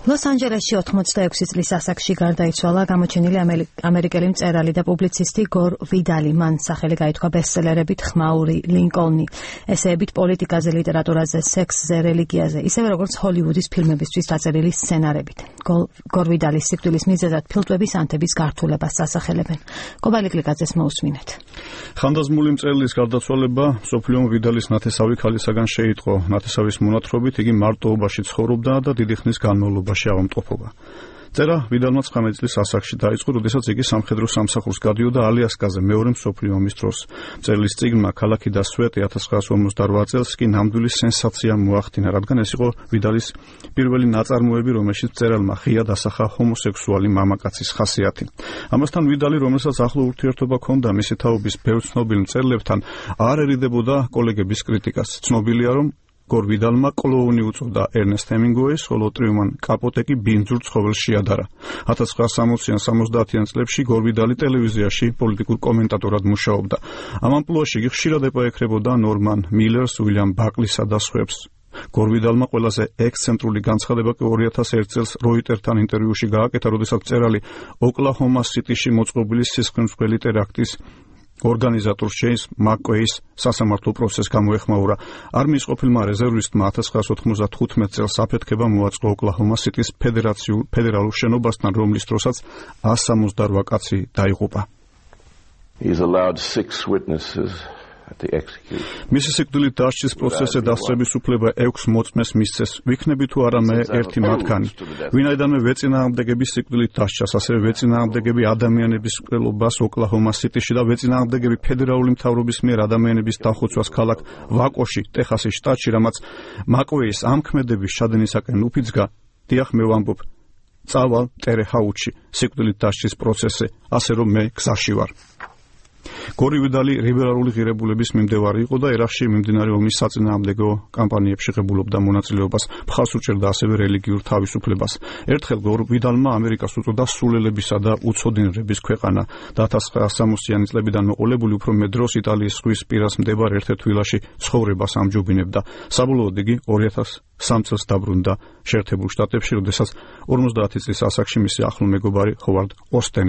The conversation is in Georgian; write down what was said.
ლოს-ანჯელესში 86 წლის ასაკში გარდაიცვალა გამოჩენილი ამერიკელი მწერალი და პუბლიცისტი გორ ვიდალი. მან სახელი გაითქვა ბესტსელერებით „ხმაური ლინკოლნი“, ესეებით პოლიტიკაზე, ლიტერატურაზე, სექსზე, რელიგიაზე, ისევე როგორც ჰოლივუდის ფილმებისთვის დაწერილი სცენარებით. გორ ვიდალის სიკვდილის მიზეზად ფილტვების ანთების გართულებას ასახელებენ. კობალი კლიკაძეს მოусმინეთ. ხანდაზმული მწერლის გარდაცვალება მსოფლიო ვიდალის ნათესავი ქალისაგან შეიტყო. ნათესავის მონათხრობით იგი მარტოობაში ცხოვრობდა და დიდი ხნის განმავლობაში ავადმყოფობა. წერა ვიდალმა 19 წლის ასაკში დაიწყო, როდესაც იგი სამხედრო სამსახურს გადიოდა ალიასკაზე მეორე მსოფლიო ომის დროს. მწერლის წიგნმა „ქალაქი და სვეტი“ 1958 წელს კი ნამდვილი სენსაცია მოახდინა, რადგან ეს იყო ვიდალის პირველი ნაწარმოები, რომელშიც მწერალმა ღიად ასახა ჰომოსექსუალი მამაკაცის ხასიათი. ამასთან ვიდალი, რომელსაც ახლო ურთიერთობა ჰქონდა მისი თაობის ბევრ ცნობილ მწერლებთან, არ ერიდებოდა კოლეგების კრიტიკას. ცნობილია, რომ გორ ვიდალმა კლოუნი უწოდა ერნესტ ჰემინგუეის, ხოლო ტრიუმან კაპოტე კი ბინძურ ცხოველს შეადარა. 1960-ან 70-იან წლებში გორ ვიდალი ტელევიზიაში პოლიტიკურ კომენტატორად მუშაობდა. ამ ამპლუაში იგი ხშირად ეპოექრებოდა ნორმან მილერს, უილიამ ბაკლისა და სხვებს. გორ ვიდალმა ყველაზე ექსცენტრული განცხადება კი 2001 წელს როიტერთან ინტერვიუში გააკეთა, როდესაც მწერალი ოკლაჰომა სიტიში მოწყობილი სისხლისმღვრელი ტერაქტის ორგანიზატორ ჯეიმს მაკკვეის სასამართლო პროცესს გამოეხმაურა. არმიის ყოფილმა რეზერვისტმა 1995 წელს აფეთქება მოაწყო ოკლაჰომა სიტის ფედერალურ შენობასთან, რომლის დროსაც 168 კაცი დაიღუპა. მისი სიკვდილით დასჯის პროცესზე დასწრების უფლება 6 მოწმეს მისცეს. ვიქნები თუ არა მე ერთი მათგანი. ვინაიდანვე ვეწინააღმდეგების სიკვდილით დასჯას, ასევე ვეწინააღმდეგები ადამიანების ყრილობას ოკლაჰომა სიტიში და ვეწინააღმდეგები ფედერალური მთავრობის მიერ ადამიანების დახოცვას ქალაქ ვაკოში, ტეხასის შტატში, რამაც მაკვეის ამ ქმედების ჩადენისაკენ უფიძგა, დიახ მე ვამბობ, წავალ ტერეჰაუჩში სიკვდილით დასჯის პროცესზე, ასე რომ მე გზაში ვარ. გორი ვიდალი ლიბერალური ღირებულების მიმდევარი იყო და ერაყში მიმდინარე ომის საწინააღმდეგო კამპანიებში ღებულობდა მონაწილეობას, მხარს უჭერდა ასევე რელიგიურ თავისუფლებას. ერთხელ გორ ვიდალმა ამერიკას უწოდა სულელებისა და უცოდინრების ქვეყანა და 1960-იანი წლებიდან მოყოლებული უფრო მეტ დროს იტალიის ზღვის პირას მდებარე ერთ-ერთ ვილაში ცხოვრებას ამჯობინებდა. საბოლოოდ იგი 2003 წელს დაბრუნდა შეერთებულ შტატებში, როდესაც 50 წლის ასაკში მისი ახლო მეგობარი ჰოვარდ ოსტენი